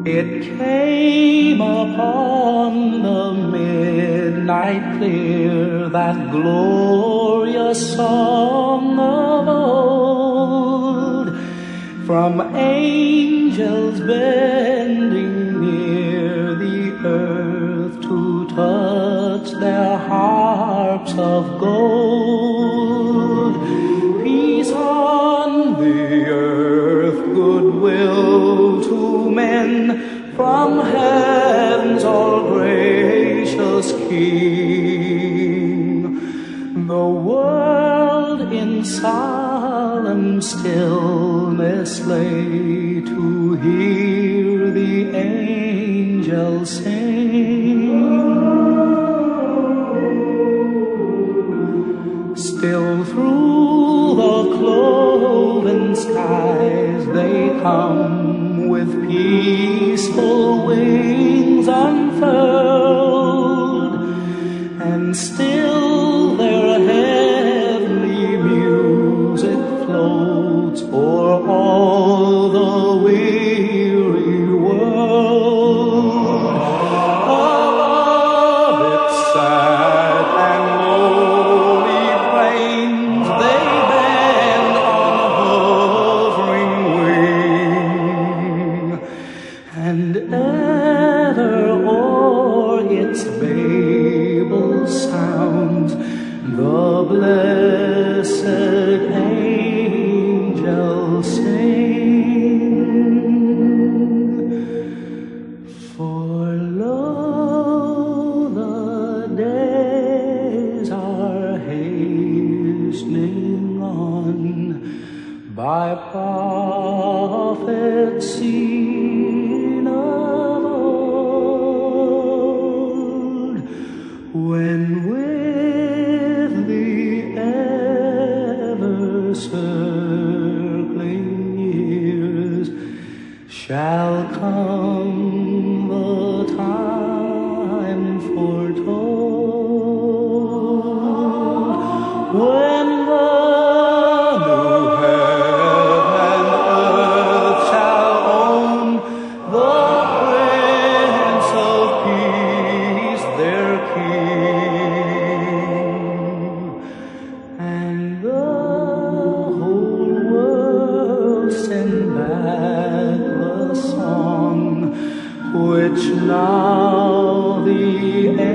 It came upon the midnight clear, that glorious song of old, from angels bending near the earth to touch their harps of gold. Peace on the earth, goodwill to men, from heaven's all-gracious King. The world in solemn stillness lay to hear the angels sing. Still through the cloven skies they come, with peaceful wings unfurled, and still their heavenly music floats o'er all the weary world. Above its sad and lowly plains they bend on hovering wing, and ever o'er its Babel sounds the blessed angels sing. For lo, the days are hastening on, by prophets seen of old, when with the ever-circling years shall come the time foretold, when the new heaven and earth shall own the Prince of Peace, their King, and the whole world send back the song which now the